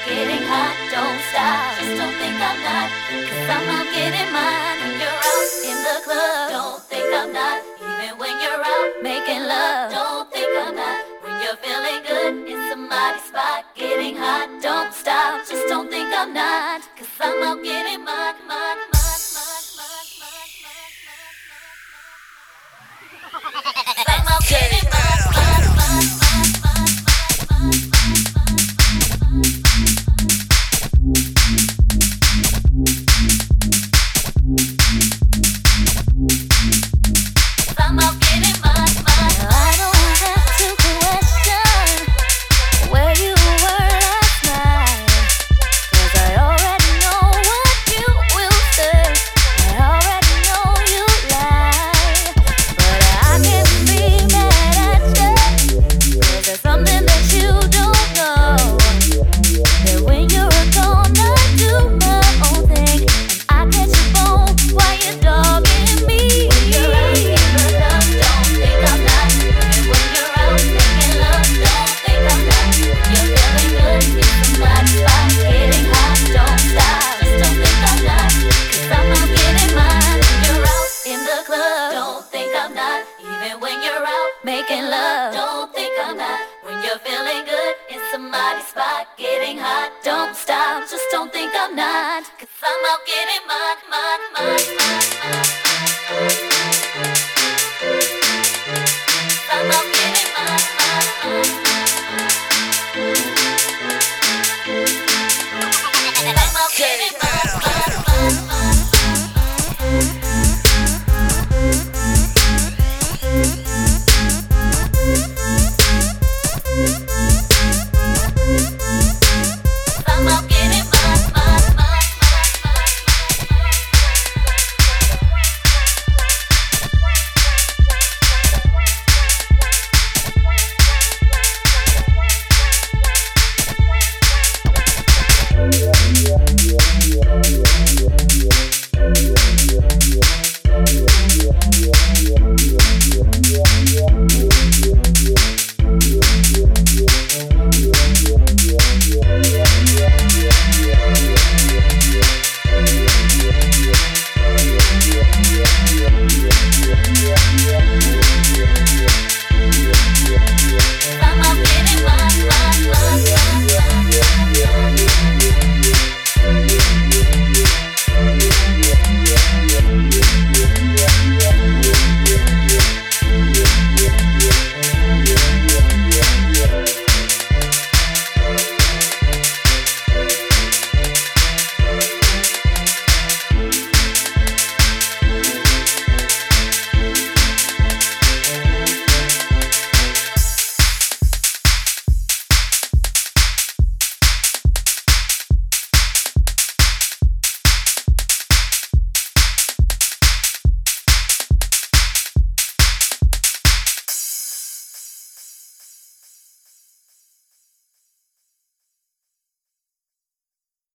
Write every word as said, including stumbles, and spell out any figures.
getting hot, don't stop. Just don't think I'm not, cause I'm out getting mine. When you're out in the club, don't think I'm not. Even when you're out making love, don't think I'm not. When you're feeling good in somebody's spot, getting hot, don't stop. Just don't think I'm not, cause I'm out getting mine, mine, mine, mine, mine, mine, mine, mine. I'm out getting mine, mine, mine, mine, mine, mine, mine. Making love, don't think I'm not. When you're feeling good in somebody's spot, getting hot, don't stop. Just don't think I'm not, cause I'm out getting mine, mine, mine, mine.